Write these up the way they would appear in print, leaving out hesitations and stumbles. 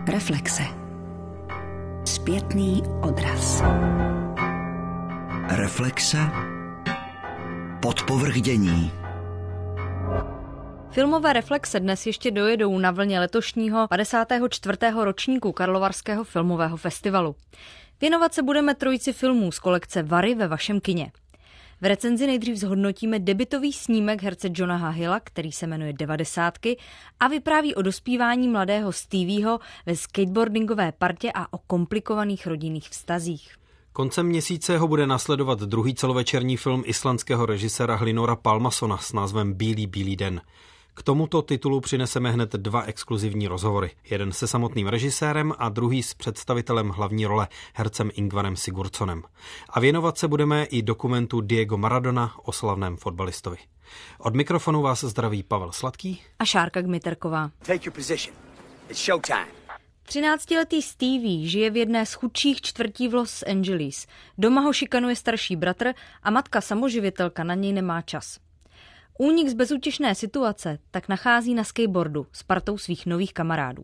Reflexe. Zpětný odraz. Reflexe. Podpovrchdění. Filmové reflexe dnes ještě dojedou na vlně letošního 54. ročníku Karlovarského filmového festivalu. Věnovat se budeme trojici filmů z kolekce Vary ve vašem kině. V recenzi nejdřív zhodnotíme debutový snímek herce Jonaha Hilla, který se jmenuje 90 a vypráví o dospívání mladého Stevieho ve skateboardingové partě a o komplikovaných rodinných vztazích. Koncem měsíce ho bude nasledovat druhý celovečerní film islandského režiséra Hlynora Pálmasona s názvem Bílý den. K tomuto titulu přineseme hned dva exkluzivní rozhovory. Jeden se samotným režisérem a druhý s představitelem hlavní role, hercem Ingvarem Sigurdssonem. A věnovat se budeme i dokumentu Diego Maradona o slavném fotbalistovi. Od mikrofonu vás zdraví Pavel Sladký a Šárka Gmiterková. 13letý Stevie žije v jedné z chudších čtvrtí v Los Angeles. Doma ho šikanuje starší bratr a matka samoživitelka na něj nemá čas. Únik z bezútěšné situace tak nachází na skateboardu s partou svých nových kamarádů.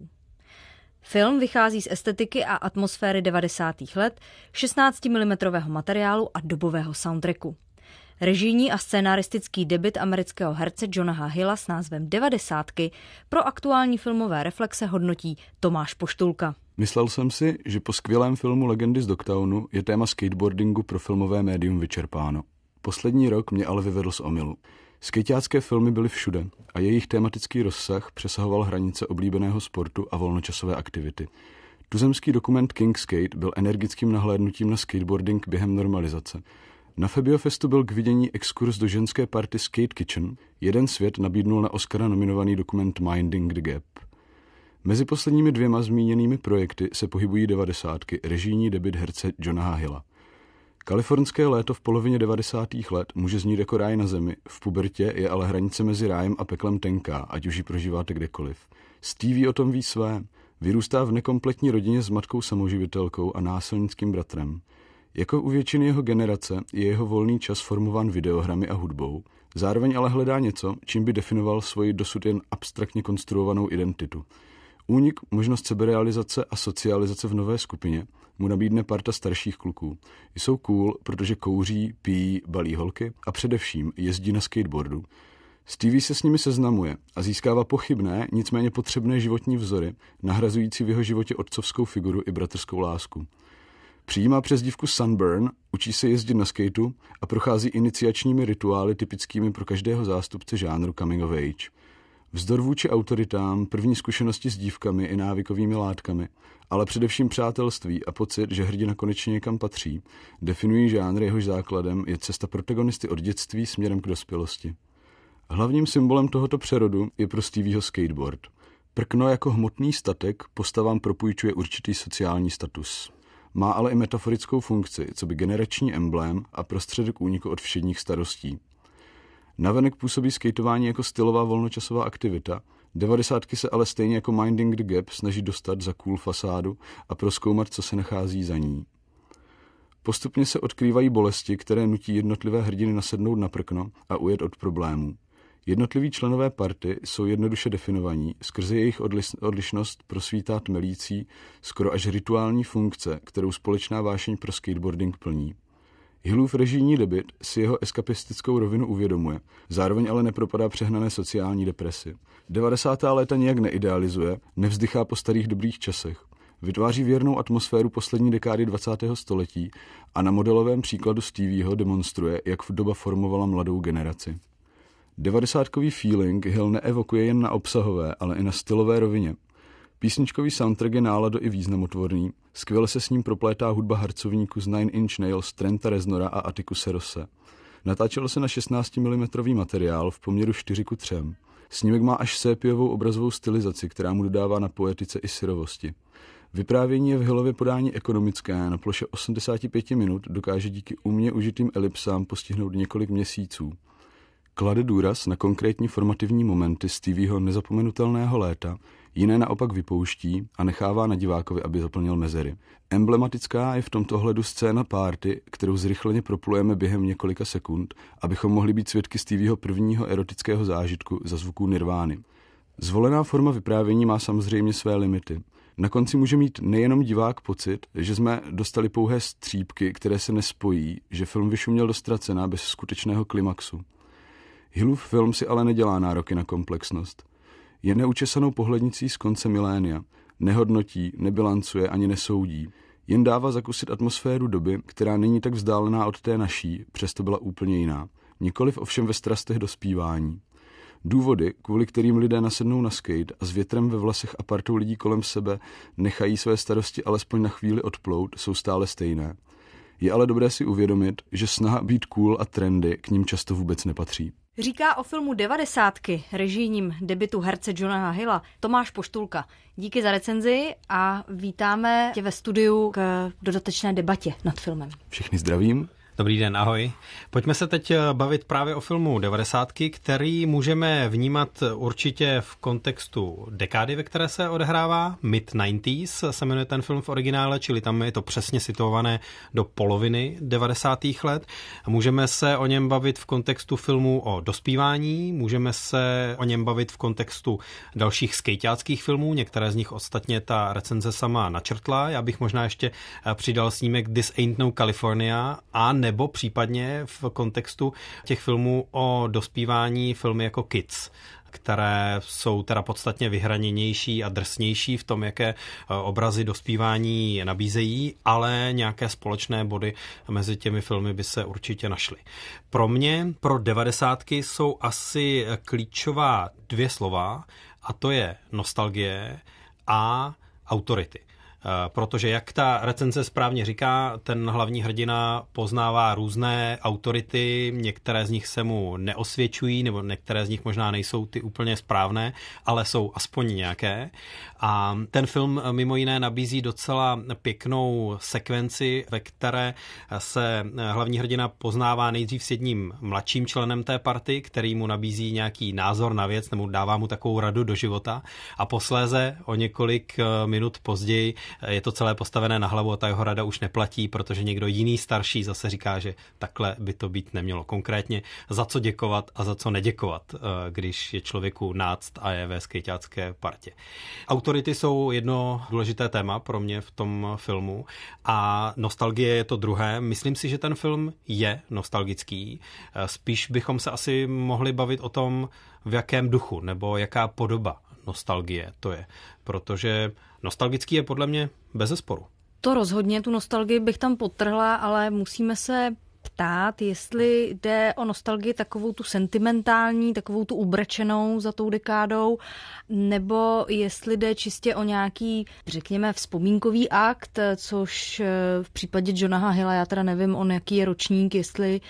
Film vychází z estetiky a atmosféry 90. let, 16 mm materiálu a dobového soundtracku. Režijní a scénaristický debut amerického herce Jonaha Hilla s názvem 90 pro aktuální filmové reflexe hodnotí Tomáš Poštulka. Myslel jsem si, že po skvělém filmu Legendy z Dogtownu je téma skateboardingu pro filmové médium vyčerpáno. Poslední rok mě ale vyvedl z omylu. Skejťácké filmy byly všude a jejich tematický rozsah přesahoval hranice oblíbeného sportu a volnočasové aktivity. Tuzemský dokument King Skate byl energickým nahlédnutím na skateboarding během normalizace. Na Febiofestu byl k vidění exkurs do ženské party Skate Kitchen. Jeden svět nabídnul na Oscara nominovaný dokument Minding the Gap. Mezi posledními dvěma zmíněnými projekty se pohybují 90, režijní debut herce Jonaha Hilla. Kalifornské léto v polovině 90. let může znít jako ráj na zemi, v pubertě je ale hranice mezi rájem a peklem tenká, ať už ji prožíváte kdekoliv. Stevie o tom ví své. Vyrůstá v nekompletní rodině s matkou samoživitelkou a násilnickým bratrem. Jako u většiny jeho generace je jeho volný čas formován videohrami a hudbou, zároveň ale hledá něco, čím by definoval svoji dosud jen abstraktně konstruovanou identitu. Únik, možnost seberealizace a socializace v nové skupině mu nabídne parta starších kluků. Jsou cool, protože kouří, pijí, balí holky a především jezdí na skateboardu. Stevie se s nimi seznamuje a získává pochybné, nicméně potřebné životní vzory, nahrazující v jeho životě otcovskou figuru i bratrskou lásku. Přijímá přezdívku Sunburn, učí se jezdit na skateu a prochází iniciačními rituály typickými pro každého zástupce žánru coming of age. Vzdor vůči autoritám, první zkušenosti s dívkami i návykovými látkami, ale především přátelství a pocit, že hrdina konečně někam patří, definují žánr, jehož základem je cesta protagonisty od dětství směrem k dospělosti. Hlavním symbolem tohoto přerodu je pro Stevieho skateboard. Prkno jako hmotný statek postavám propůjčuje určitý sociální status. Má ale i metaforickou funkci, coby generační emblém a prostředek úniku od všedních starostí. Navenek působí skejtování jako stylová volnočasová aktivita, 90 se ale stejně jako Minding the Gap snaží dostat za cool fasádu a prozkoumat, co se nachází za ní. Postupně se odkrývají bolesti, které nutí jednotlivé hrdiny nasednout na prkno a ujet od problémů. Jednotliví členové party jsou jednoduše definovaní, skrze jejich odlišnost prosvítá tmelící, skoro až rituální funkce, kterou společná vášeň pro skateboarding plní. Hillův režijní debut si jeho eskapistickou rovinu uvědomuje, zároveň ale nepropadá přehnané sociální depresi. 90. léta nijak neidealizuje, nevzdychá po starých dobrých časech. Vytváří věrnou atmosféru poslední dekády 20. století a na modelovém příkladu Stevieho demonstruje, jak doba formovala mladou generaci. 90kový feeling Hill neevokuje jen na obsahové, ale i na stylové rovině. Písničkový soundtrack je nálado i významotvorný, skvěle se s ním proplétá hudba harcovníků z Nine Inch Nails, Trenta Reznora a Atticuse Rosse. Natáčelo se na 16 mm materiál v poměru 4:3. Snímek má až sépiovou obrazovou stylizaci, která mu dodává na poetice i syrovosti. Vyprávění je v Hillově podání ekonomické, na ploše 85 minut dokáže díky umně užitým elipsám postihnout několik měsíců. Klade důraz na konkrétní formativní momenty Stevieho nezapomenutelného léta, jiné naopak vypouští a nechává na divákovi, aby zaplnil mezery. Emblematická je v tomto ohledu scéna party, kterou zrychleně proplujeme během několika sekund, abychom mohli být svědky Stevieho prvního erotického zážitku za zvuků Nirvány. Zvolená forma vyprávění má samozřejmě své limity. Na konci může mít nejenom divák pocit, že jsme dostali pouhé střípky, které se nespojí, že film vyšuměl do ztracena bez skutečného klimaxu. Hillův film si ale nedělá nároky na komplexnost. Je neučesanou pohlednicí z konce milénia, nehodnotí, nebilancuje ani nesoudí. Jen dává zakusit atmosféru doby, která není tak vzdálená od té naší, přesto byla úplně jiná. Nikoliv ovšem ve strastech dospívání. Důvody, kvůli kterým lidé nasednou na skate a s větrem ve vlasech a partou lidí kolem sebe nechají své starosti alespoň na chvíli odplout, jsou stále stejné. Je ale dobré si uvědomit, že snaha být cool a trendy k ním často vůbec nepatří. Říká o filmu 90, režijním debutu herce Jonaha Hilla, Tomáš Poštulka. Díky za recenzi a vítáme tě ve studiu k dodatečné debatě nad filmem. Všechny zdravím. Dobrý den, ahoj. Pojďme se teď bavit právě o filmu 90, který můžeme vnímat určitě v kontextu dekády, ve které se odehrává. Mid-90s se jmenuje ten film v originále, čili tam je to přesně situované do poloviny 90. let. Můžeme se o něm bavit v kontextu filmu o dospívání, můžeme se o něm bavit v kontextu dalších skejťáckých filmů, některé z nich ostatně ta recenze sama načrtla. Já bych možná ještě přidal snímek This Ain't No California a nebo případně v kontextu těch filmů o dospívání filmy jako Kids, které jsou teda podstatně vyhraněnější a drsnější v tom, jaké obrazy dospívání nabízejí, ale nějaké společné body mezi těmi filmy by se určitě našly. Pro mě, pro 90 jsou asi klíčová 2 slova, a to je nostalgie a autority. Protože jak ta recenze správně říká, ten hlavní hrdina poznává různé autority, některé z nich se mu neosvědčují, nebo některé z nich možná nejsou ty úplně správné, ale jsou aspoň nějaké. A ten film mimo jiné nabízí docela pěknou sekvenci, ve které se hlavní hrdina poznává nejdřív s jedním mladším členem té party, který mu nabízí nějaký názor na věc, nebo dává mu takovou radu do života, a posléze o několik minut později je to celé postavené na hlavu a ta jeho rada už neplatí, protože někdo jiný starší zase říká, že takhle by to být nemělo. Konkrétně za co děkovat a za co neděkovat, když je člověku náct a je ve skejťácké partě. Autority jsou jedno důležité téma pro mě v tom filmu a nostalgie je to druhé. Myslím si, že ten film je nostalgický. Spíš bychom se asi mohli bavit o tom, v jakém duchu nebo jaká podoba nostalgie to je, protože nostalgický je podle mě bezesporu. To rozhodně, tu nostalgii bych tam podtrhla, ale musíme se ptát, jestli jde o nostalgii takovou tu sentimentální, takovou tu ubrečenou za tou dekádou, nebo jestli jde čistě o nějaký, řekněme, vzpomínkový akt, což v případě Jonaha Hilla, já teda nevím, on jaký je ročník, jestli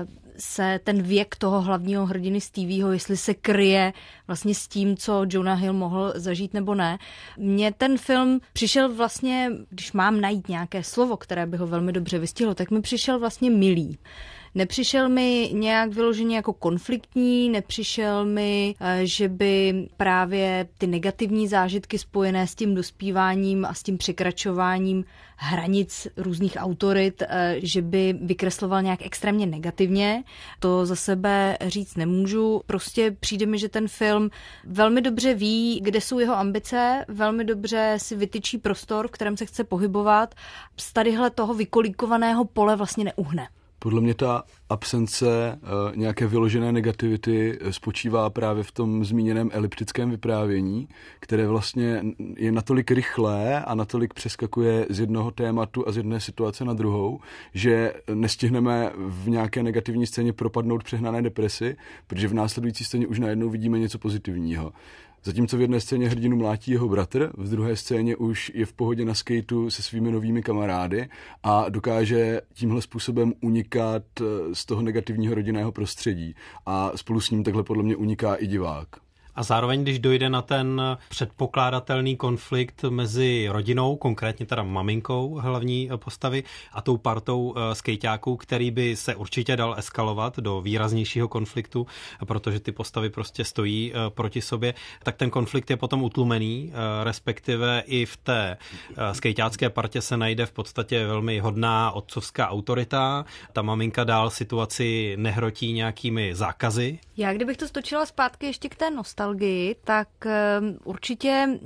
se ten věk toho hlavního hrdiny Stevieho, jestli se kryje vlastně s tím, co Jonah Hill mohl zažít nebo ne. Mně ten film přišel vlastně, když mám najít nějaké slovo, které by ho velmi dobře vystihlo, tak mi přišel vlastně milý. Nepřišel mi nějak vyloženě jako konfliktní, nepřišel mi, že by právě ty negativní zážitky spojené s tím dospíváním a s tím překračováním hranic různých autorit, že by vykresloval nějak extrémně negativně. To za sebe říct nemůžu. Prostě přijde mi, že ten film velmi dobře ví, kde jsou jeho ambice, velmi dobře si vytyčí prostor, v kterém se chce pohybovat. Z tadyhle toho vykolíkovaného pole vlastně neuhne. Podle mě ta absence nějaké vyložené negativity spočívá právě v tom zmíněném eliptickém vyprávění, které vlastně je natolik rychlé a natolik přeskakuje z jednoho tématu a z jedné situace na druhou, že nestihneme v nějaké negativní scéně propadnout přehnané depresi, protože v následující scéně už najednou vidíme něco pozitivního. Zatímco v jedné scéně hrdinu mlátí jeho bratr, v druhé scéně už je v pohodě na skateu se svými novými kamarády a dokáže tímhle způsobem unikat z toho negativního rodinného prostředí. A spolu s ním takhle podle mě uniká i divák. A zároveň, když dojde na ten předpokládatelný konflikt mezi rodinou, konkrétně teda maminkou hlavní postavy, a tou partou skejťáků, který by se určitě dal eskalovat do výraznějšího konfliktu, protože ty postavy prostě stojí proti sobě, tak ten konflikt je potom utlumený, respektive i v té skejťácké partě se najde v podstatě velmi hodná otcovská autorita. Ta maminka dál situaci nehrotí nějakými zákazy. Já kdybych to stočila zpátky ještě k té nostalgii, tak určitě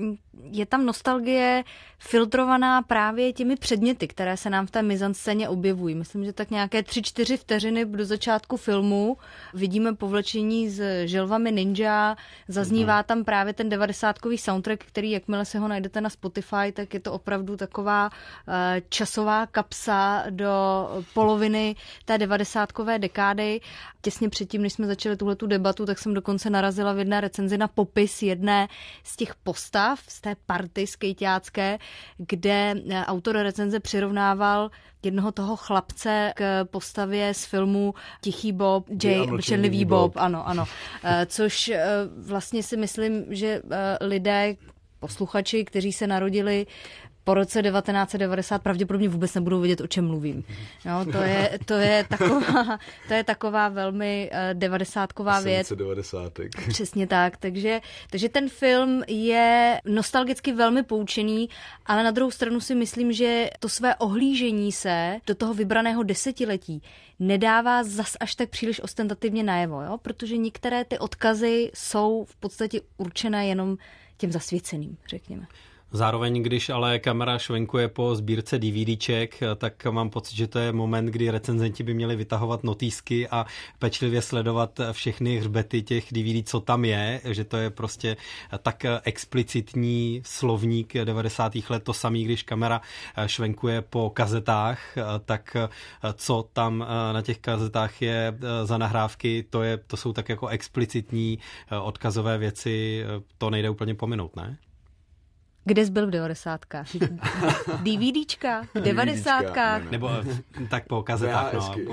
je tam nostalgie filtrovaná právě těmi předměty, které se nám v té mizanscéně objevují. Myslím, že tak nějaké 3-4 vteřiny do začátku filmu vidíme povlečení s želvami ninja, zaznívá tam právě ten 90kový soundtrack, který jakmile se ho najdete na Spotify, tak je to opravdu taková časová kapsa do poloviny té 90kové dekády. Těsně předtím, než jsme začali tuhletu debatu, tak jsem dokonce narazila v jedné recenzi na popis jedné z těch postav, z té party skejťácké, kde autor recenze přirovnával jednoho toho chlapce k postavě z filmu Tichý Bob, Mlčenlivý Bob, ano. Což vlastně si myslím, že lidé, posluchači, kteří se narodili po roce 1990 pravděpodobně vůbec nebudou vědět, o čem mluvím. No, to je taková velmi 90ková věc. 90. Přesně tak. Takže ten film je nostalgicky velmi poučený, ale na druhou stranu si myslím, že to své ohlížení se do toho vybraného desetiletí nedává zas až tak příliš ostentativně najevo, jo? Protože některé ty odkazy jsou v podstatě určené jenom těm zasvěceným, řekněme. Zároveň, když ale kamera švenkuje po sbírce DVDček, tak mám pocit, že to je moment, kdy recenzenti by měli vytahovat notýsky a pečlivě sledovat všechny hřbety těch DVD, co tam je, že to je prostě tak explicitní slovník 90. let, to samý, když kamera švenkuje po kazetách, tak co tam na těch kazetách je za nahrávky, to jsou tak jako explicitní odkazové věci, to nejde úplně pominout, ne? Kde jsi byl v 90kách? DVDčka? V 90kách? Nebo tak po kazetách,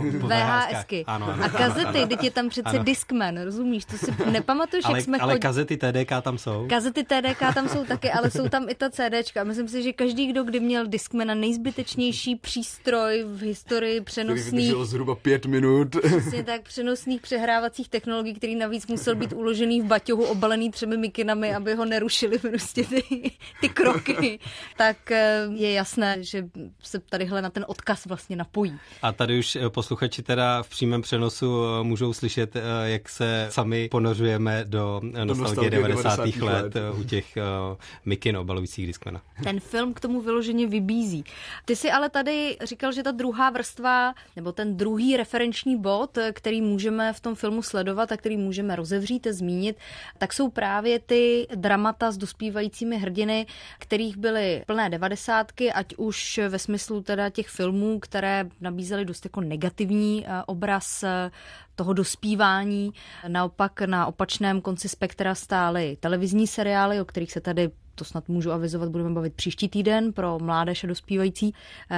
VHSky. Ano. A kazety, teď je tam přece Discman, rozumíš? To si nepamatuješ, jak jsme Ale kazety TDK tam jsou. Kazety TDK tam jsou taky, ale jsou tam i ta CDčka. Myslím si, že každý, kdy měl Discmana, nejzbytečnější přístroj v historii přenosných... Který vydržel zhruba 5 minut. Přesně tak, přenosných přehrávacích technologií, který navíc musel být uložený v baťohu, obalený 3 mikinami, aby ho nerušili prostě ty kroky, tak je jasné, že se tadyhle na ten odkaz vlastně napojí. A tady už posluchači teda v přímém přenosu můžou slyšet, jak se sami ponořujeme do nostalgie 90. let u těch mikin obalujících Discmana. Ten film k tomu vyloženě vybízí. Ty si ale tady říkal, že ta druhá vrstva, nebo ten druhý referenční bod, který můžeme v tom filmu sledovat a který můžeme rozevřít a zmínit, tak jsou právě ty dramata s dospívajícími hrdiny, kterých byly plné 90ky, ať už ve smyslu teda těch filmů, které nabízely dost jako negativní obraz toho dospívání. Naopak na opačném konci spektra stály televizní seriály, o kterých se tady, to snad můžu avizovat, budeme bavit příští týden pro mládež a dospívající.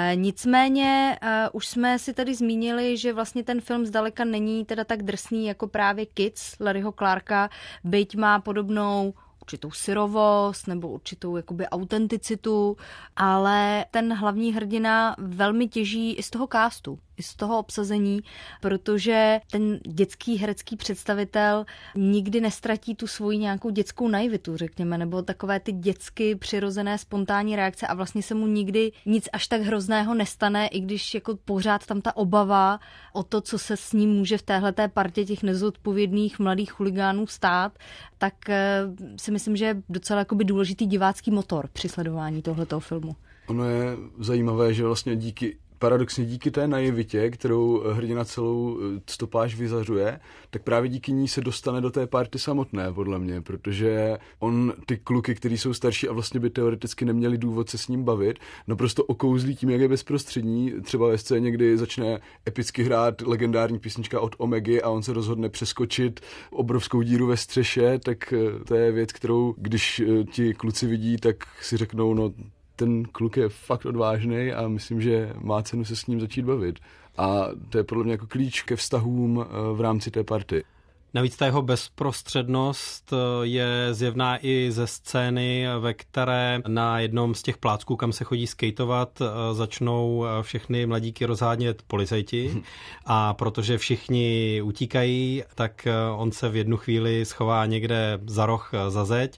Nicméně už jsme si tady zmínili, že vlastně ten film zdaleka není teda tak drsný jako právě Kids Larryho Clarka, byť má podobnou určitou syrovost nebo určitou jakoby autenticitu, ale ten hlavní hrdina velmi těží i z toho castu, i z toho obsazení, protože ten dětský herecký představitel nikdy nestratí tu svoji nějakou dětskou naivitu, řekněme, nebo takové ty dětsky přirozené spontánní reakce a vlastně se mu nikdy nic až tak hrozného nestane, i když jako pořád tam ta obava o to, co se s ním může v téhleté partě těch nezodpovědných mladých chuligánů stát, tak si myslím, že je docela jakoby důležitý divácký motor při sledování tohletoho filmu. Ono je zajímavé, že vlastně paradoxně díky té naivitě, kterou hrdina celou stopáž vyzařuje, tak právě díky ní se dostane do té party samotné, podle mě, protože on ty kluky, kteří jsou starší a vlastně by teoreticky neměli důvod se s ním bavit, naprosto okouzlí tím, jak je bezprostřední. Třeba ve scéně, kdy začne epicky hrát legendární písnička od Omegy a on se rozhodne přeskočit obrovskou díru ve střeše, tak to je věc, kterou, když ti kluci vidí, tak si řeknou, no ten kluk je fakt odvážný a myslím, že má cenu se s ním začít bavit. A to je podle mě jako klíč ke vztahům v rámci té party. Navíc ta jeho bezprostřednost je zjevná i ze scény, ve které na jednom z těch plácků, kam se chodí skateovat, začnou všechny mladíky rozhánět policajti a protože všichni utíkají, tak on se v jednu chvíli schová někde za roh, za zeď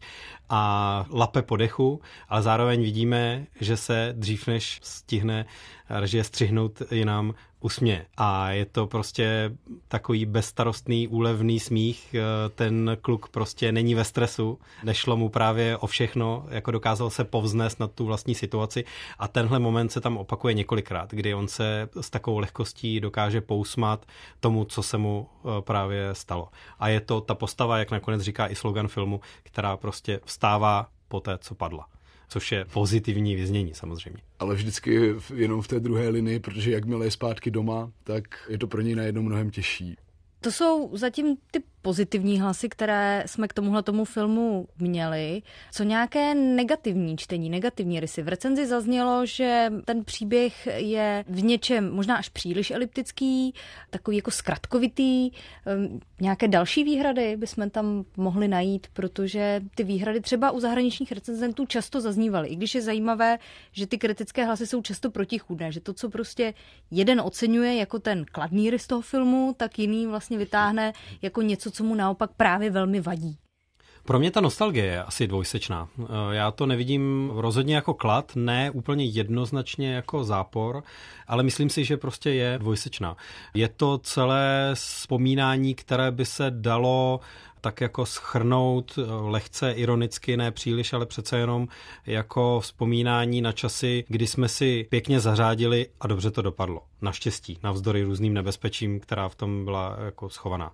a lape po dechu, ale zároveň vidíme, že se dřív než stihne režie střihnout jinam usměje. A je to prostě takový bezstarostný, úlevný smích. Ten kluk prostě není ve stresu. Nešlo mu právě o všechno, jako dokázal se povznést nad tu vlastní situaci. A tenhle moment se tam opakuje několikrát, kdy on se s takovou lehkostí dokáže pousmát tomu, co se mu právě stalo. A je to ta postava, jak nakonec říká i slogan filmu, která prostě vstává po té, co padla. Což je pozitivní vyznění samozřejmě. Ale vždycky jenom v té druhé linii, protože jakmile je zpátky doma, tak je to pro něj najednou mnohem těžší. To jsou zatím ty pozitivní hlasy, které jsme k tomuhletomu filmu měli. Co nějaké negativní čtení, negativní rysy? V recenzi zaznělo, že ten příběh je v něčem možná až příliš eliptický, takový jako zkratkovitý. Nějaké další výhrady bychom tam mohli najít, protože ty výhrady třeba u zahraničních recenzentů často zaznívaly. I když je zajímavé, že ty kritické hlasy jsou často protichůdné, že to, co prostě jeden oceňuje jako ten kladný rys toho filmu, tak jiný vlastně vytáhne jako něco, co mu naopak právě velmi vadí. Pro mě ta nostalgie je asi dvojsečná. Já to nevidím rozhodně jako klad, ne úplně jednoznačně jako zápor, ale myslím si, že prostě je dvojsečná. Je to celé vzpomínání, které by se dalo tak jako shrnout lehce ironicky, ne příliš, ale přece jenom jako vzpomínání na časy, kdy jsme si pěkně zařádili a dobře to dopadlo. Naštěstí, navzdory různým nebezpečím, která v tom byla jako schovaná.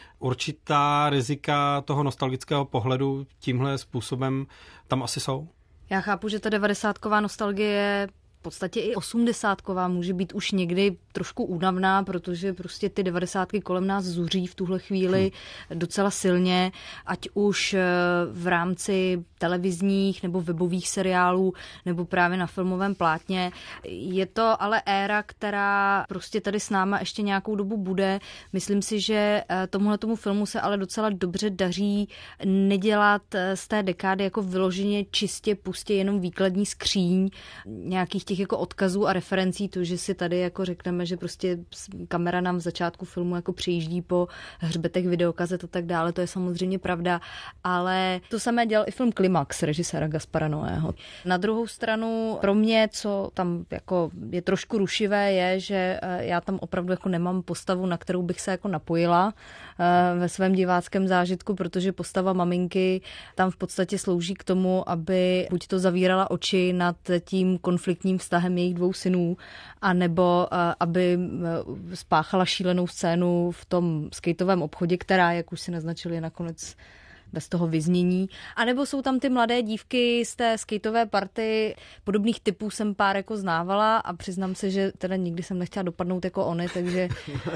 Určitá rizika toho nostalgického pohledu tímhle způsobem tam asi jsou? Já chápu, že ta 90ková nostalgie, v podstatě i 80ková může být už někdy trošku únavná, protože prostě ty 90ky kolem nás zuří v tuhle chvíli docela silně, ať už v rámci televizních nebo webových seriálů, nebo právě na filmovém plátně. Je to ale éra, která prostě tady s náma ještě nějakou dobu bude. Myslím si, že tomuhletomu filmu se ale docela dobře daří nedělat z té dekády jako vyloženě čistě pustě jenom výkladní skříň nějakých těch jako odkazů a referencí, to, že si tady jako řekneme, že prostě kamera nám v začátku filmu jako přejíždí po hřbetech videokazet a tak dále, to je samozřejmě pravda, ale to samé dělal i film Klimax režiséra Gaspara Noého. Na druhou stranu pro mě, co tam jako je trošku rušivé, je, že já tam opravdu jako nemám postavu, na kterou bych se jako napojila ve svém diváckém zážitku, protože postava maminky tam v podstatě slouží k tomu, aby buď to zavírala oči nad tím konfliktním vztahem jejich dvou synů, anebo aby spáchala šílenou scénu v tom skateovém obchodě, která, jak už si naznačili, nakonec bez toho vyznění. A nebo jsou tam ty mladé dívky z té skateové party. Podobných typů jsem pár jako znávala a přiznám se, že teda nikdy jsem nechtěla dopadnout jako oni, takže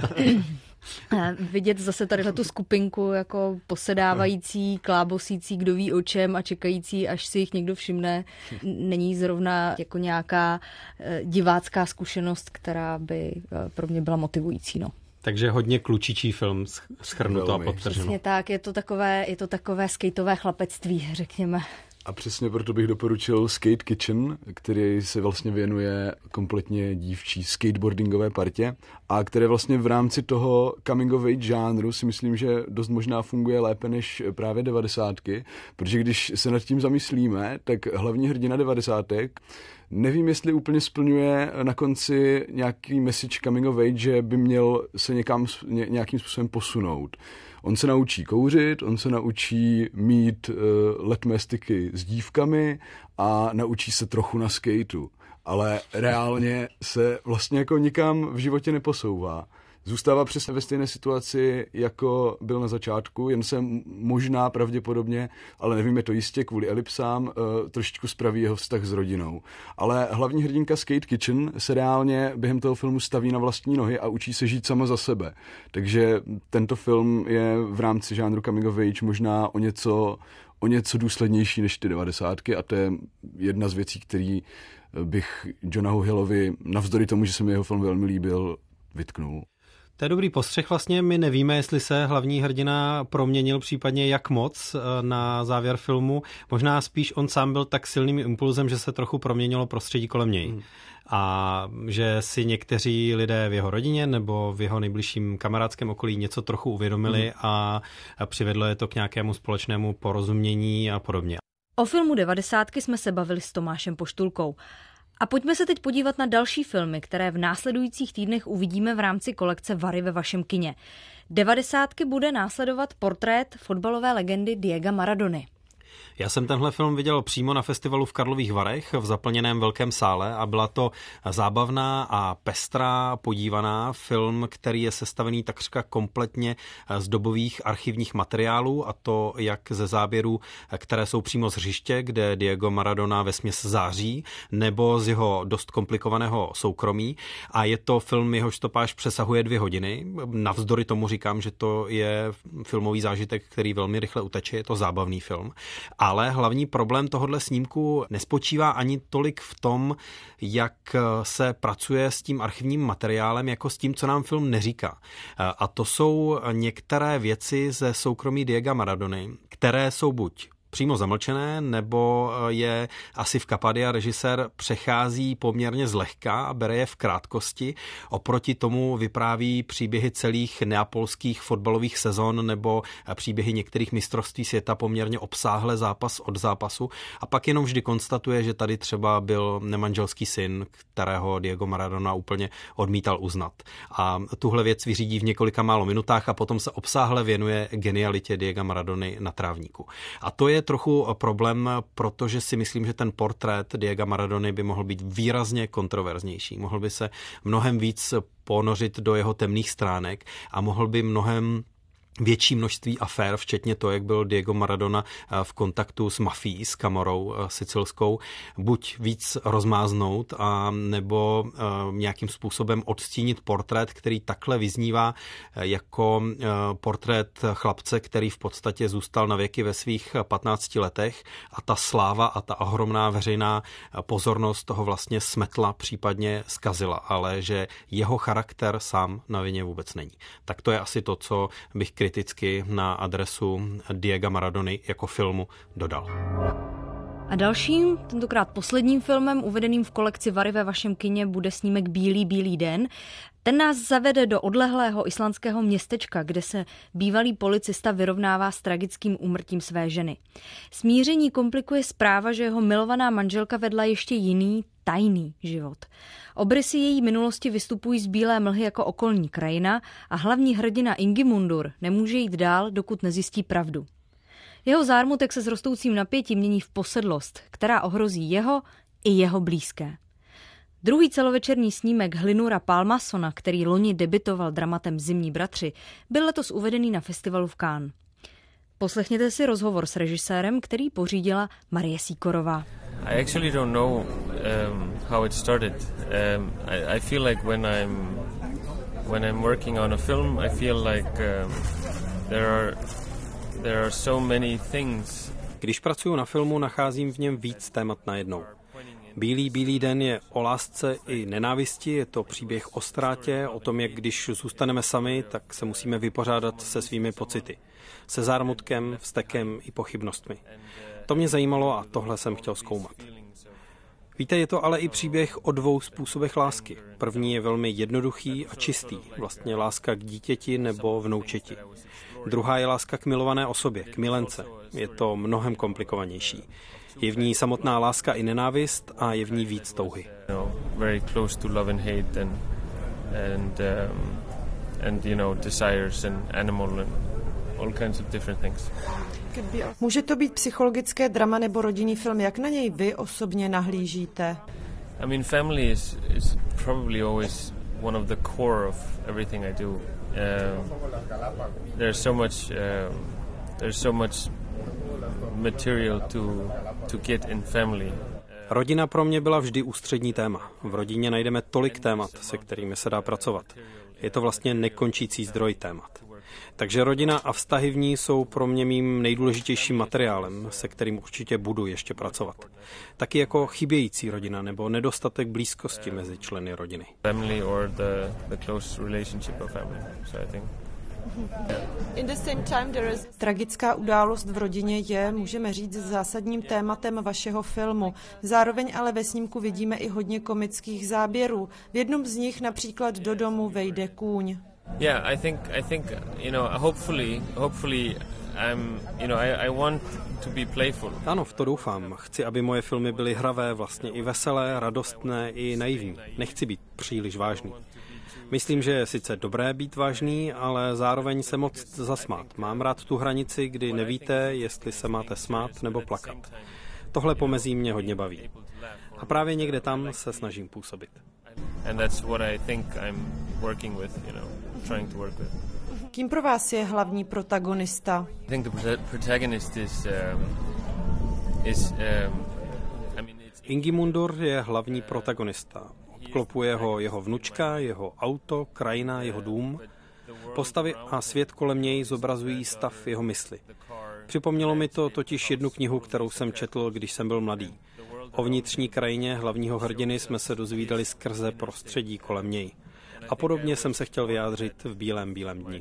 vidět zase tady tu skupinku jako posedávající, klábosící, kdo ví o čem a čekající, až si jich někdo všimne, není zrovna jako nějaká divácká zkušenost, která by pro mě byla motivující. No. Takže hodně klučičí film, shrnuto a podtrženo. Přesně tak, je to takové skateové chlapectví, řekněme. A přesně proto bych doporučil Skate Kitchen, který se vlastně věnuje kompletně dívčí skateboardingové partě a které vlastně v rámci toho coming of age žánru si myslím, že dost možná funguje lépe než právě 90ky, protože když se nad tím zamyslíme, tak hlavní hrdina 90ek nevím, jestli úplně splňuje na konci nějaký message coming of age, že by měl se někam nějakým způsobem posunout. On se naučí kouřit, on se naučí mít letmé styky s dívkami a naučí se trochu na skateu. Ale reálně se vlastně jako nikam v životě neposouvá. Zůstává přesně ve stejné situaci, jako byl na začátku, jen se možná pravděpodobně, ale nevíme to jistě, kvůli elipsám, trošičku spraví jeho vztah s rodinou. Ale hlavní hrdinka Skate Kitchen se reálně během toho filmu staví na vlastní nohy a učí se žít sama za sebe. Takže tento film je v rámci žánru coming of age možná o něco důslednější než ty 90ky a to je jedna z věcí, který bych Jonahu Hillovi, navzdory tomu, že se mi jeho film velmi líbil, vytknul. To je dobrý postřeh. Vlastně my nevíme, jestli se hlavní hrdina proměnil, případně jak moc na závěr filmu. Možná spíš on sám byl tak silným impulzem, že se trochu proměnilo prostředí kolem něj. A že si někteří lidé v jeho rodině nebo v jeho nejbližším kamarádském okolí něco trochu uvědomili a přivedlo je to k nějakému společnému porozumění a podobně. O filmu 90. jsme se bavili s Tomášem Poštulkou. A pojďme se teď podívat na další filmy, které v následujících týdnech uvidíme v rámci kolekce Vary ve vašem kině. 90. bude následovat portrét fotbalové legendy Diega Maradony. Já jsem tenhle film viděl přímo na festivalu v Karlových Varech v zaplněném velkém sále a byla to zábavná a pestrá podívaná film, který je sestavený takřka kompletně z dobových archivních materiálů, a to jak ze záběrů, které jsou přímo z hřiště, kde Diego Maradona vesměs září, nebo z jeho dost komplikovaného soukromí. A je to film, jehož stopáž přesahuje 2 hodiny. Navzdory tomu říkám, že to je filmový zážitek, který velmi rychle uteče, je to zábavný film. Ale hlavní problém tohohle snímku nespočívá ani tolik v tom, jak se pracuje s tím archivním materiálem, jako s tím, co nám film neříká. A to jsou některé věci ze soukromí Diega Maradony, které jsou buď přímo zamlčené, nebo je asi v Capadia režisér přechází poměrně zlehka a bere je v krátkosti. Oproti tomu vypráví příběhy celých neapolských fotbalových sezon nebo příběhy některých mistrovství světa poměrně obsáhle zápas od zápasu. A pak jenom vždy konstatuje, že tady třeba byl nemanželský syn, kterého Diego Maradona úplně odmítal uznat. A tuhle věc vyřídí v několika málo minutách a potom se obsáhle věnuje genialitě Diega Maradony na trávníku. A to je trochu problém, protože si myslím, že ten portrét Diega Maradony by mohl být výrazně kontroverznější. Mohl by se mnohem víc ponořit do jeho temných stránek a mohl by mnohem větší množství afér, včetně to, jak byl Diego Maradona v kontaktu s mafií, s Camorrou sicilskou, buď víc rozmáznout, a nebo nějakým způsobem odstínit portrét, který takhle vyznívá jako portrét chlapce, který v podstatě zůstal na věky ve svých 15 letech a ta sláva a ta ohromná veřejná pozornost toho vlastně smetla, případně zkazila, ale že jeho charakter sám na vině vůbec není. Tak to je asi to, co bych kriticky na adresu Diega Maradony jako filmu dodal. A dalším, tentokrát posledním filmem uvedeným v kolekci Vary ve vašem kině bude snímek Bílý bílý den. Ten nás zavede do odlehlého islandského městečka, kde se bývalý policista vyrovnává s tragickým úmrtím své ženy. Smíření komplikuje zpráva, že jeho milovaná manželka vedla ještě jiný, tajný život. Obrysy její minulosti vystupují z bílé mlhy jako okolní krajina a hlavní hrdina Ingimundur nemůže jít dál, dokud nezjistí pravdu. Jeho zármutek se s rostoucím napětím mění v posedlost, která ohrozí jeho i jeho blízké. Druhý celovečerní snímek Hlinura Pálmasona, který loni debitoval dramatem Zimní bratři, byl letos uvedený na festivalu v Cannes. Poslechněte si rozhovor s režisérem, který pořídila Marie Sýkorová. I actually don't know how it started. I feel like when I'm working on a film, I feel like there are so many things. Když pracuji na filmu, nacházím v něm víc témat najednou. Bílý bílý den je o lásce i nenávisti, je to příběh o ztrátě, o tom, jak když zůstaneme sami, tak se musíme vypořádat se svými pocity. Se zármutkem, vztekem i pochybnostmi. To mě zajímalo a tohle jsem chtěl zkoumat. Víte, je to ale i příběh o 2 způsobech lásky. První je velmi jednoduchý a čistý, vlastně láska k dítěti nebo vnoučeti. Druhá je láska k milované osobě, k milence. Je to mnohem komplikovanější. Je v ní samotná láska i nenávist a je v ní víc touhy. Very close to love and hate and desires and animal and all kinds of different things. Může to být psychologické drama nebo rodinný film? Jak na něj vy osobně nahlížíte? I mean, family is probably always one of the core of everything I do. There's so much material to get in family. Rodina pro mě byla vždy ústřední téma. V rodině najdeme tolik témat, se kterými se dá pracovat. Je to vlastně nekončící zdroj témat. Takže rodina a vztahy v ní jsou pro mě mým nejdůležitějším materiálem, se kterým určitě budu ještě pracovat. Taky jako chybějící rodina nebo nedostatek blízkosti mezi členy rodiny. Family or the close relationship of family. So I think. Tragická událost v rodině je, můžeme říct, zásadním tématem vašeho filmu. Zároveň ale ve snímku vidíme i hodně komických záběrů. V jednom z nich například do domu vejde kůň. Yeah, I think hopefully I want to be playful. Ano, v to doufám. Chci, aby moje filmy byly hravé, vlastně i veselé, radostné i naivní. Nechci být příliš vážný. Myslím, že je sice dobré být vážný, ale zároveň se moc zasmát. Mám rád tu hranici, kdy nevíte, jestli se máte smát nebo plakat. Tohle pomezí mě hodně baví. A právě někde tam se snažím působit. And that's what I think I'm working with, trying to work with. Kým pro vás je hlavní protagonista? I think the protagonist is Ingimundur je hlavní protagonista. Obklopuje ho jeho vnučka, jeho auto, krajina, jeho dům. Postavy a svět kolem něj zobrazují stav jeho mysli. Připomnělo mi to totiž jednu knihu, kterou jsem četl, když jsem byl mladý. O vnitřní krajině hlavního hrdiny jsme se dozvídali skrze prostředí kolem něj. A podobně jsem se chtěl vyjádřit v Bílém dni.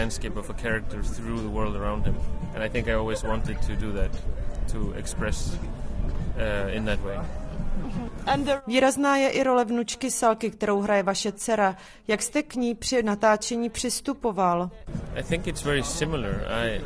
Výrazná je i role vnučky Salky, kterou hraje vaše dcera. Jak jste k ní při natáčení přistupoval? I think it's very similar.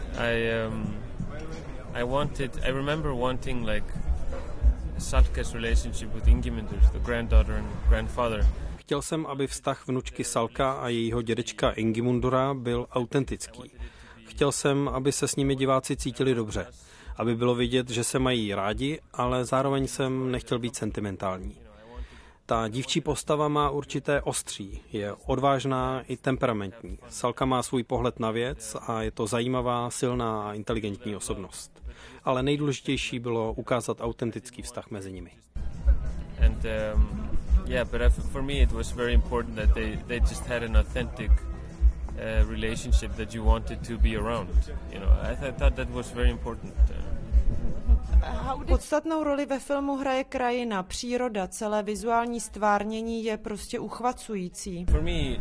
I remember wanting like Salke's relationship with Ingimundur, the granddaughter and grandfather. Chtěl jsem, aby vztah vnučky Salka a jejího dědečka Ingimundura byl autentický. Chtěl jsem, aby se s nimi diváci cítili dobře. Aby bylo vidět, že se mají rádi, ale zároveň jsem nechtěl být sentimentální. Ta dívčí postava má určité ostří, je odvážná i temperamentní. Salka má svůj pohled na věc a je to zajímavá, silná a inteligentní osobnost. Ale nejdůležitější bylo ukázat autentický vztah mezi nimi. And but for me it was very important that they just had an authentic relationship that you wanted to be around. I thought that was very important. Podstatnou roli ve filmu hraje krajina, příroda, celé vizuální stvárnění je prostě uchvacující. For me,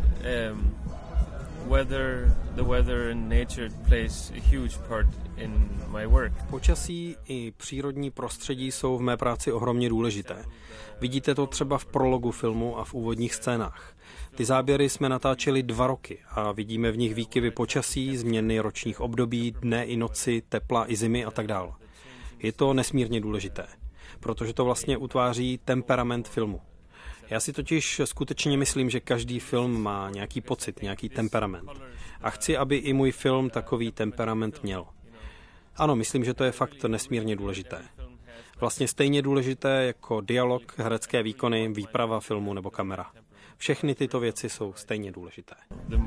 the weather and nature plays a huge part in my work. Počasí i přírodní prostředí jsou v mé práci ohromně důležité. Vidíte to třeba v prologu filmu a v úvodních scénách. Ty záběry jsme natáčeli 2 roky a vidíme v nich výkyvy počasí, změny ročních období, dne i noci, tepla i zimy a tak dále. Je to nesmírně důležité, protože to vlastně utváří temperament filmu. Já si totiž skutečně myslím, že každý film má nějaký pocit, nějaký temperament. A chci, aby i můj film takový temperament měl. Ano, myslím, že to je fakt nesmírně důležité. Vlastně stejně důležité jako dialog, herecké výkony, výprava filmu nebo kamera. Všechny tyto věci jsou stejně důležité.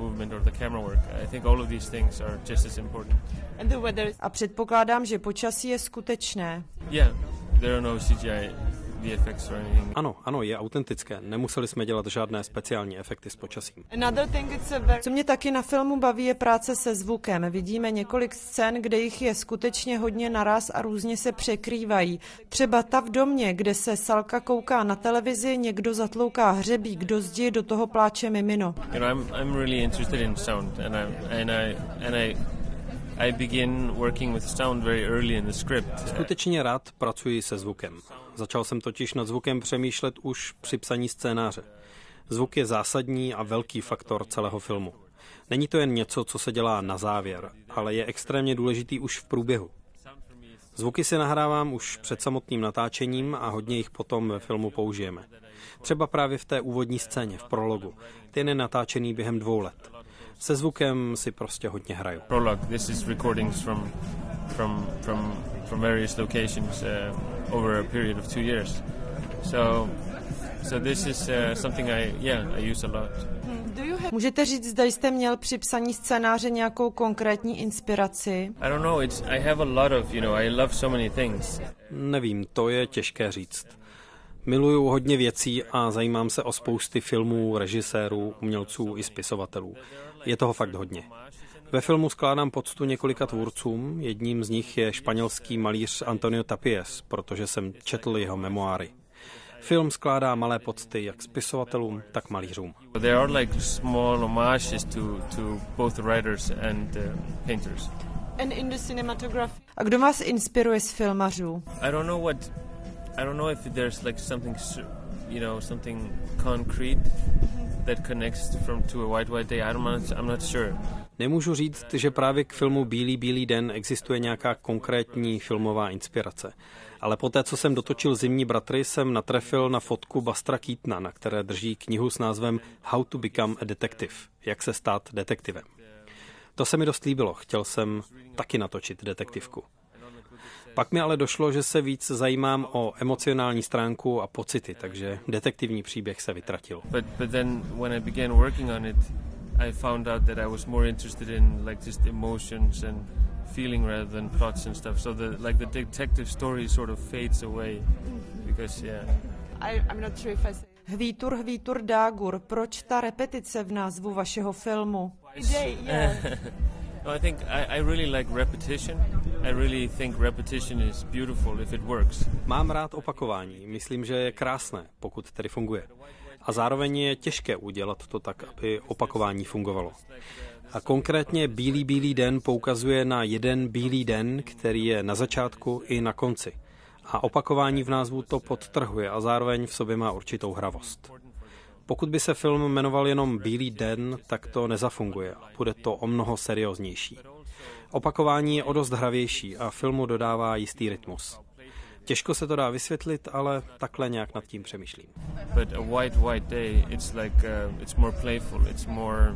A předpokládám, že počasí je skutečné. Ano, je autentické. Nemuseli jsme dělat žádné speciální efekty s počasím. Co mě taky na filmu baví, je práce se zvukem. Vidíme několik scén, kde jich je skutečně hodně naraz a různě se překrývají. Třeba ta v domě, kde se Salka kouká na televizi, někdo zatlouká hřebík do zdi, do toho pláče mimino. I'm really interested in sound and I begin working with sound very early in the script. Skutečně rád pracuji se zvukem. Začal jsem totiž nad zvukem přemýšlet už při psaní scénáře. Zvuk je zásadní a velký faktor celého filmu. Není to jen něco, co se dělá na závěr, ale je extrémně důležitý už v průběhu. Zvuky si nahrávám už před samotným natáčením a hodně jich potom ve filmu použijeme. Třeba právě v té úvodní scéně, v prologu. Ten je natáčený během 2 let. Se zvukem si prostě hodně hraju. Prologue, this is recordings from various locations over a period of 2 years. So this is something I use a lot. Můžete říct, zda jste měl při psaní scénáře nějakou konkrétní inspiraci? I don't know, I have a lot of, I love so many things. Nevím, to je těžké říct. Miluju hodně věcí a zajímám se o spousty filmů, režisérů, umělců i spisovatelů. Je toho fakt hodně. Ve filmu skládám poctu několika tvůrcům, jedním z nich je španělský malíř Antonio Tapies, protože jsem četl jeho memoáry. Film skládá malé pocty jak spisovatelům, tak malířům. There are like small homages to both writers and painters. And in the cinematography. A kdo vás inspiruje z filmařů? I don't know if there's like something concrete that connects to a white day. I'm not sure. Nemůžu říct, že právě k filmu Bílý bílý den existuje nějaká konkrétní filmová inspirace. Ale poté, co jsem dotočil Zimní bratry, jsem natrefil na fotku Bustra Keatona, na které drží knihu s názvem How to Become a Detective, jak se stát detektivem. To se mi dost líbilo, chtěl jsem taky natočit detektivku. Pak mi ale došlo, že se víc zajímám o emocionální stránku a pocity, takže detektivní příběh se vytratil. But then when I began working on it, I found out that I was more interested in like just emotions and feeling rather than plots and stuff. So the detective story sort of fades away because I'm not sure if I say... Hvítur dágur, proč ta repetice v názvu vašeho filmu? No, I think I really like repetition. I really think repetition is beautiful if it works. Mám rád opakování, myslím, že je krásné, pokud tedy funguje. A zároveň je těžké udělat to tak, aby opakování fungovalo. A konkrétně Bílý bílý den poukazuje na jeden bílý den, který je na začátku i na konci. A opakování v názvu to podtrhuje a zároveň v sobě má určitou hravost. Pokud by se film jmenoval jenom Bílý den, tak to nezafunguje a bude to o mnoho serióznější. Opakování je o dost hravější a filmu dodává jistý rytmus. Těžko se to dá vysvětlit, ale takhle nějak nad tím přemýšlím. But a white day, it's like it's more playful, it's more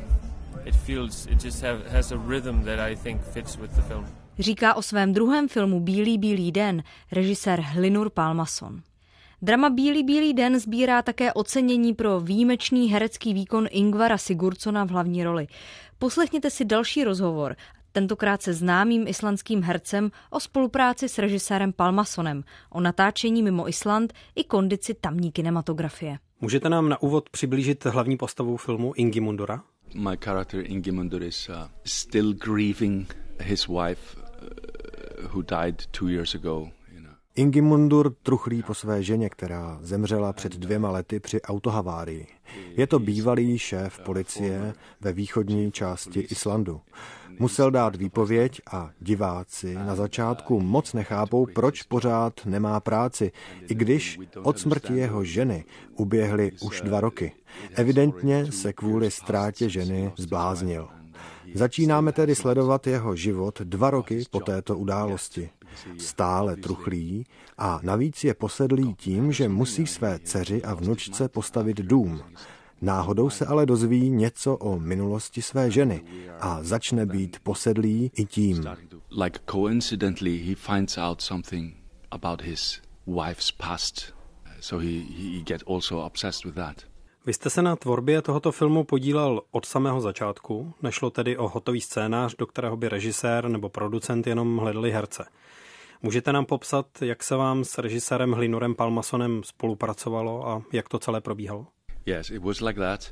it just has a rhythm that I think fits with the film. Říká o svém druhém filmu Bílý bílý den režisér Hlynur Pálmason. Drama Bílý bílý den sbírá také ocenění pro výjimečný herecký výkon Ingvara Sigurdssona v hlavní roli. Poslechněte si další rozhovor, tentokrát se známým islandským hercem, o spolupráci s režisérem Pálmasonem, o natáčení mimo Island i kondici tamní kinematografie. Můžete nám na úvod přiblížit hlavní postavu filmu Ingimundura? My character Ingimundur is still grieving his wife who died 2 years ago. Ingimundur truchlí po své ženě, která zemřela před 2 lety při autohavárii. Je to bývalý šéf policie ve východní části Islandu. Musel dát výpověď a diváci na začátku moc nechápou, proč pořád nemá práci, i když od smrti jeho ženy uběhly už 2 roky. Evidentně se kvůli ztrátě ženy zbláznil. Začínáme tedy sledovat jeho život 2 roky po této události. Stále truchlí a navíc je posedlý tím, že musí své dceři a vnučce postavit dům. Náhodou se ale dozví něco o minulosti své ženy a začne být posedlý i tím. Like coincidentally he finds out something about his wife's past. So he gets also obsessed with that. Vy jste se na tvorbě tohoto filmu podílel od samého začátku, nešlo tedy o hotový scénář, do kterého by režisér nebo producent jenom hledali herce. Můžete nám popsat, jak se vám s režisérem Hlynurem Pálmasonem spolupracovalo a jak to celé probíhalo? Yes, it was like that.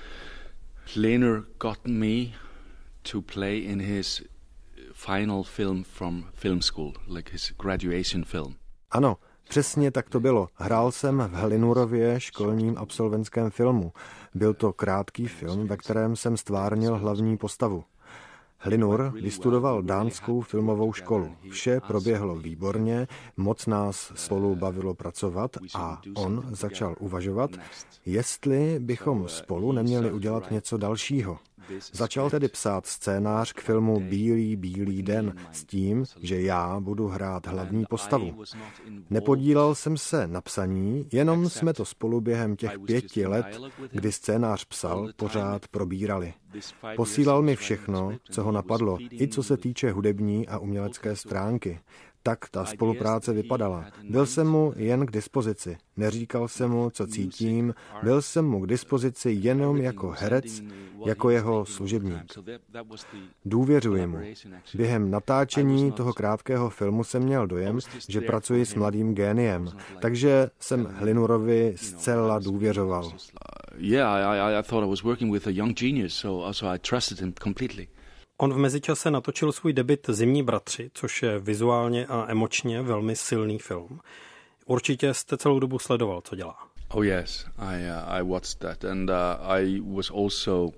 Hlynur got me to play in his final film from film school, like his graduation film. Ano, přesně tak to bylo. Hrál jsem v Hlynurově školním absolventském filmu. Byl to krátký film, ve kterém jsem stvárnil hlavní postavu. Hlynur vystudoval dánskou filmovou školu. Vše proběhlo výborně, moc nás spolu bavilo pracovat a on začal uvažovat, jestli bychom spolu neměli udělat něco dalšího. Začal tedy psát scénář k filmu Bílý bílý den s tím, že já budu hrát hlavní postavu. Nepodílel jsem se na psaní, jenom jsme to spolu během těch 5 let, kdy scénář psal, pořád probírali. Posílal mi všechno, co ho napadlo, i co se týče hudební a umělecké stránky. Tak ta spolupráce vypadala. Byl jsem mu jen k dispozici. Neříkal jsem mu, co cítím, byl jsem mu k dispozici jenom jako herec, jako jeho služebník. Důvěřuji mu. Během natáčení toho krátkého filmu jsem měl dojem, že pracuji s mladým géniem, takže jsem Hlynurovi zcela důvěřoval. I thought I was working with a young genius, so I trusted him completely. On v mezičase natočil svůj debut Zimní bratři, což je vizuálně a emočně velmi silný film. Určitě jste celou dobu sledoval, co dělá. Oh yes, I watched that and I was also,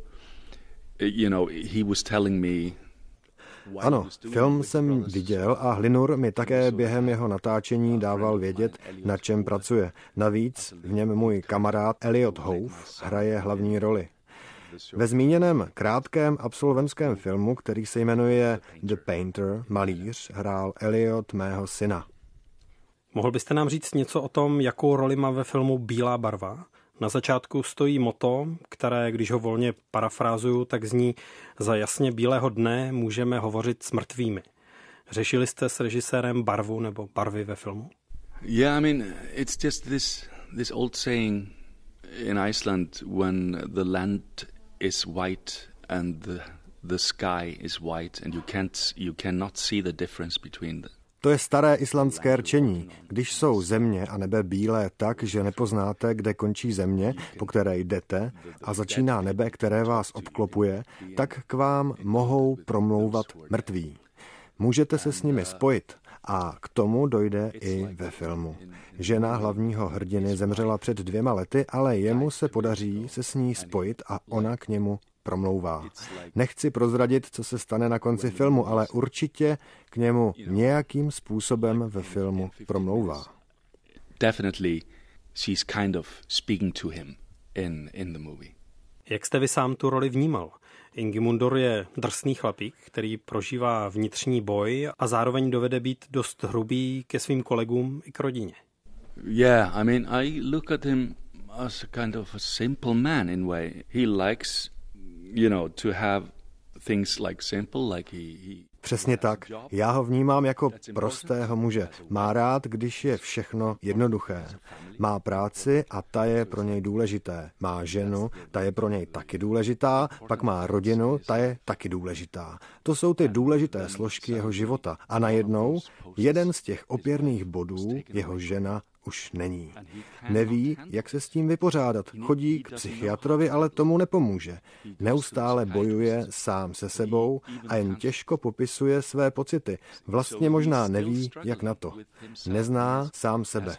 he was telling me. Ano, film jsem viděl a Hlynur mi také během jeho natáčení dával vědět, na čem pracuje. Navíc v něm můj kamarád Elliot Hove hraje hlavní roli. Ve zmíněném krátkém absolventském filmu, který se jmenuje The Painter, malíř, hrál Elliot mého syna. Mohl byste nám říct něco o tom, jakou roli má ve filmu bílá barva? Na začátku stojí motto, které, když ho volně parafrázuju, tak zní: za jasně bílého dne můžeme hovořit s mrtvými. Řešili jste s režisérem barvu nebo barvy ve filmu? Yeah, I mean, it's just this old saying in Iceland, when the land is white and the sky is white and you cannot see the difference between the... To je staré islandské rčení. Když jsou země a nebe bílé tak, že nepoznáte, kde končí země, po které jdete, a začíná nebe, které vás obklopuje, tak k vám mohou promlouvat mrtví. Můžete se s nimi spojit a k tomu dojde i ve filmu. Žena hlavního hrdiny zemřela před 2 lety, ale jemu se podaří se s ní spojit a ona k němu promlouvá. Nechci prozradit, co se stane na konci filmu, ale určitě k němu nějakým způsobem ve filmu promlouvá. Definitely she's kind of speaking to him in the movie. Jak jste vy sám tu roli vnímal? Ingimundur je drsný chlapík, který prožívá vnitřní boj a zároveň dovede být dost hrubý ke svým kolegům i k rodině. Yeah, I mean, I look at him as a kind of a simple man in a way. He likes, to have things like simple, like he Přesně tak. Já ho vnímám jako prostého muže. Má rád, když je všechno jednoduché. Má práci a ta je pro něj důležité. Má ženu, ta je pro něj taky důležitá, pak má rodinu, ta je taky důležitá. To jsou ty důležité složky jeho života. A najednou jeden z těch opěrných bodů, jeho žena, už není. Neví, jak se s tím vypořádat. Chodí k psychiatrovi, ale tomu nepomůže. Neustále bojuje sám se sebou a jen těžko popisuje své pocity. Vlastně možná neví, jak na to. Nezná sám sebe.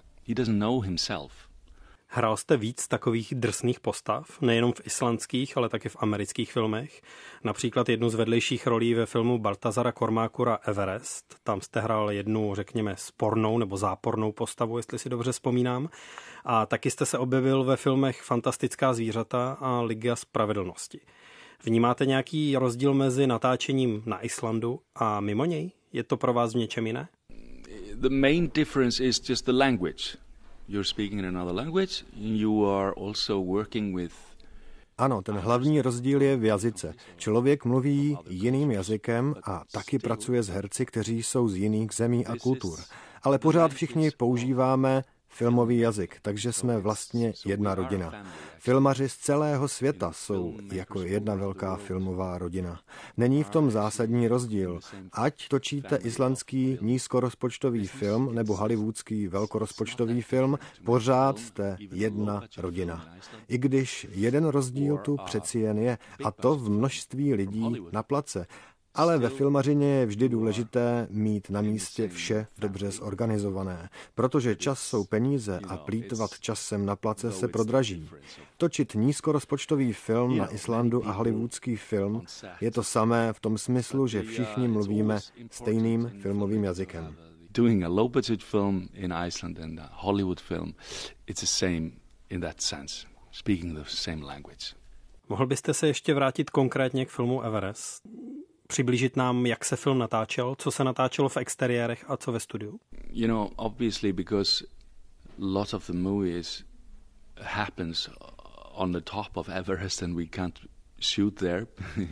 Hrál jste víc takových drsných postav, nejenom v islandských, ale taky v amerických filmech. Například jednu z vedlejších rolí ve filmu Baltazara Kormákura Everest. Tam jste hrál jednu, řekněme, spornou nebo zápornou postavu, jestli si dobře vzpomínám. A taky jste se objevil ve filmech Fantastická zvířata a Liga spravedlnosti. Vnímáte nějaký rozdíl mezi natáčením na Islandu a mimo něj? Je to pro vás v něčem jiné? The main difference is just the language. You're speaking in another language, you are also working with... Ano, ten hlavní rozdíl je v jazyce. Člověk mluví jiným jazykem a taky pracuje s herci, kteří jsou z jiných zemí a kultur. Ale pořád všichni používáme filmový jazyk, takže jsme vlastně jedna rodina. Filmaři z celého světa jsou jako jedna velká filmová rodina. Není v tom zásadní rozdíl. Ať točíte islandský nízkorozpočtový film nebo hollywoodský velkorozpočtový film, pořád jste jedna rodina. I když jeden rozdíl tu přeci jen je, a to v množství lidí na place. Ale ve filmařině je vždy důležité mít na místě vše dobře zorganizované, protože čas jsou peníze a plýtvat časem na place se prodraží. Točit nízkorozpočtový film na Islandu a hollywoodský film je to samé v tom smyslu, že všichni mluvíme stejným filmovým jazykem. Doing a low budget film in Iceland and a Hollywood film, it's the same in that sense, speaking the same language. Mohl byste se ještě vrátit konkrétně k filmu Everest? Přiblížit nám, jak se film natáčel, co se natáčelo v exteriérech a co ve studiu? Obviously because lots of the movies happens on the top of Everest and we can't shoot there.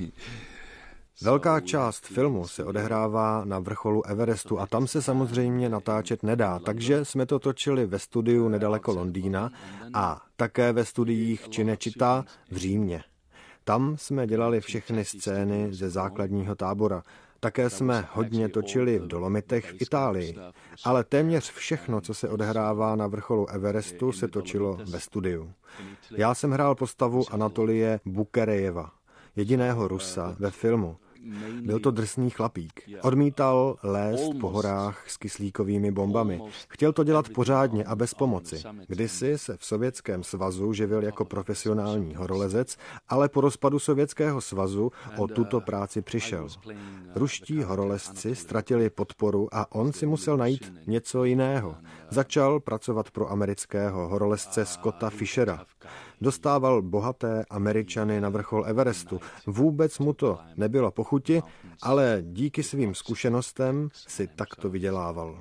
Velká část filmu se odehrává na vrcholu Everestu a tam se samozřejmě natáčet nedá, takže jsme to točili ve studiu nedaleko Londýna a také ve studiích Cinecittà v Římě. Tam jsme dělali všechny scény ze základního tábora. Také jsme hodně točili v Dolomitech v Itálii. Ale téměř všechno, co se odehrává na vrcholu Everestu, se točilo ve studiu. Já jsem hrál postavu Anatolie Bukerejeva, jediného Rusa ve filmu. Byl to drsný chlapík. Odmítal lézt po horách s kyslíkovými bombami. Chtěl to dělat pořádně a bez pomoci. Kdysi se v Sovětském svazu živil jako profesionální horolezec, ale po rozpadu Sovětského svazu o tuto práci přišel. Ruští horolezci ztratili podporu a on si musel najít něco jiného. Začal pracovat pro amerického horolezce Scotta Fishera. Dostával bohaté Američany na vrchol Everestu. Vůbec mu to nebylo po chuti, ale díky svým zkušenostem si takto vydělával.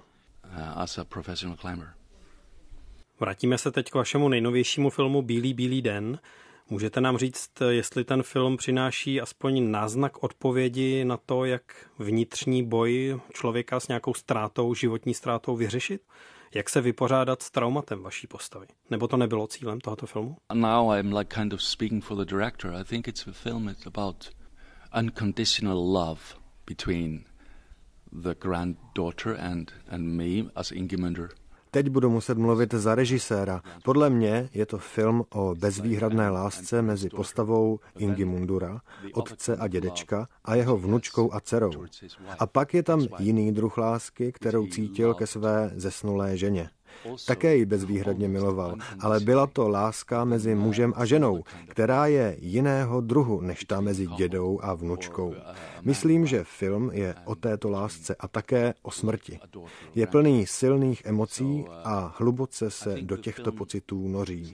Vrátíme se teď k vašemu nejnovějšímu filmu Bílý bílý den. Můžete nám říct, jestli ten film přináší aspoň náznak odpovědi na to, jak vnitřní boj člověka s nějakou ztrátou, životní ztrátou vyřešit? Jak se vypořádat s traumatem vaší postavy? Nebo to nebylo cílem tohoto filmu? Now I'm like kind of speaking for the director. I think it's a film it's about unconditional love between the granddaughter and me as Ingemunder. Teď budu muset mluvit za režiséra. Podle mě je to film o bezvýhradné lásce mezi postavou Ingemundura, otce a dědečka, a jeho vnučkou a dcerou. A pak je tam jiný druh lásky, kterou cítil ke své zesnulé ženě. Také ji bezvýhradně miloval, ale byla to láska mezi mužem a ženou, která je jiného druhu než ta mezi dědou a vnučkou. Myslím, že film je o této lásce a také o smrti. Je plný silných emocí a hluboce se do těchto pocitů noří.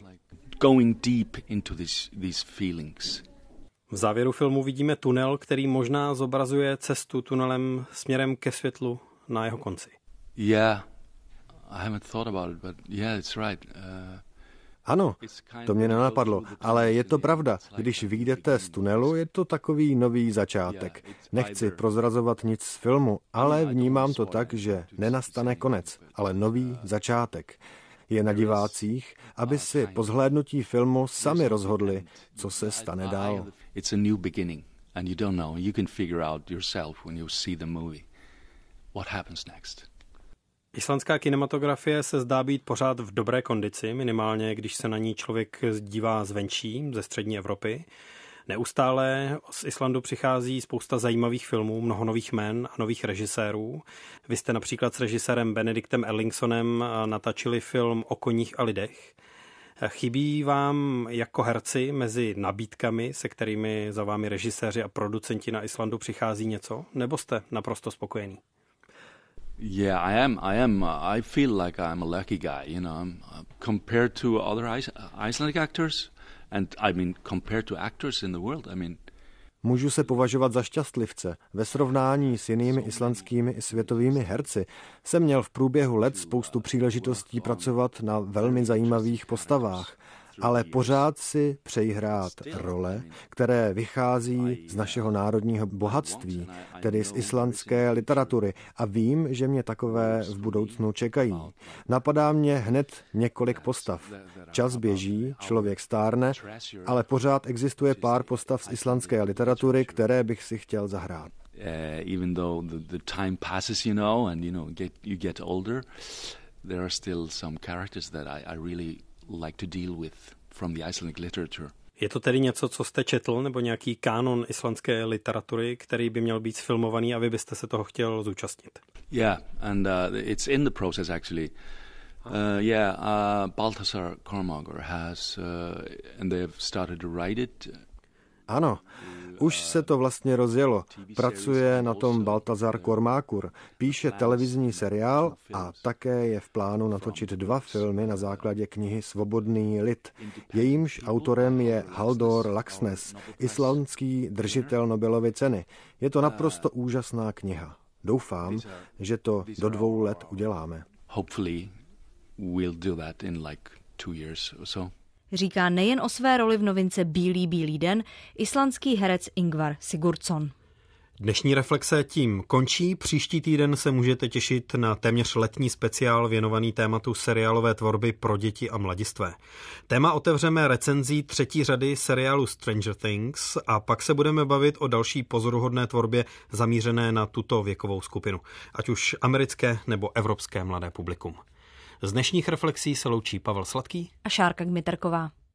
V závěru filmu vidíme tunel, který možná zobrazuje cestu tunelem směrem ke světlu na jeho konci. Ano, to mě nenapadlo, ale je to pravda. Když vyjdete z tunelu, je to takový nový začátek. Nechci prozrazovat nic z filmu, ale vnímám to tak, že nenastane konec, ale nový začátek. Je na divácích, aby si po zhlédnutí filmu sami rozhodli, co se stane dál. It's a new beginning and you don't know. You can figure out yourself when you see the movie what happens next. Islandská kinematografie se zdá být pořád v dobré kondici, minimálně když se na ní člověk dívá zvenčí, ze střední Evropy. Neustále z Islandu přichází spousta zajímavých filmů, mnoho nových jmen a nových režisérů. Vy jste například s režisérem Benediktem Erlingsonem natačili film O koních a lidech. Chybí vám jako herci mezi nabídkami, se kterými za vámi režiséři a producenti na Islandu přichází něco, nebo jste naprosto spokojený? Yeah, I am. I feel like I'm a lucky guy, you know. Compared to other Icelandic actors, and I mean compared to actors in the world, I mean. Můžu se považovat za šťastlivce. Ve srovnání s jinými islandskými i světovými herci jsem měl v průběhu let spoustu příležitostí pracovat na velmi zajímavých postavách, ale pořád si přeji hrát role, které vychází z našeho národního bohatství, tedy z islandské literatury, a vím, že mě takové v budoucnu čekají. Napadá mě hned několik postav. Čas běží, člověk stárne, ale pořád existuje pár postav z islandské literatury, které bych si chtěl zahrát. Even though the time passes, you know, and you get older, there are still some characters that I really like to deal with from the Icelandic literature. Je to tedy něco, co jste četl, nebo nějaký kánon islandské literatury, který by měl být sfilmovaný a vy byste se toho chtěl zúčastnit? Yeah, and it's in the process actually. Baltasar Kormákur has, and they have started to write it. Ano, už se to vlastně rozjelo. Pracuje na tom Baltasar Kormákur. Píše televizní seriál a také je v plánu natočit 2 filmy na základě knihy Svobodný lid. Jejímž autorem je Halldór Laxness, islandský držitel Nobelovy ceny. Je to naprosto úžasná kniha. Doufám, že to do 2 let uděláme. Hopefully we'll do that in like 2 years or so. Říká nejen o své roli v novince Bílý bílý den islandský herec Ingvar Sigurdsson. Dnešní reflexe tím končí. Příští týden se můžete těšit na téměř letní speciál věnovaný tématu seriálové tvorby pro děti a mladistvé. Téma otevřeme recenzí 3. řady seriálu Stranger Things a pak se budeme bavit o další pozoruhodné tvorbě zamířené na tuto věkovou skupinu, ať už americké nebo evropské mladé publikum. Z dnešních reflexí se loučí Pavel Sladký a Šárka Gmiterková.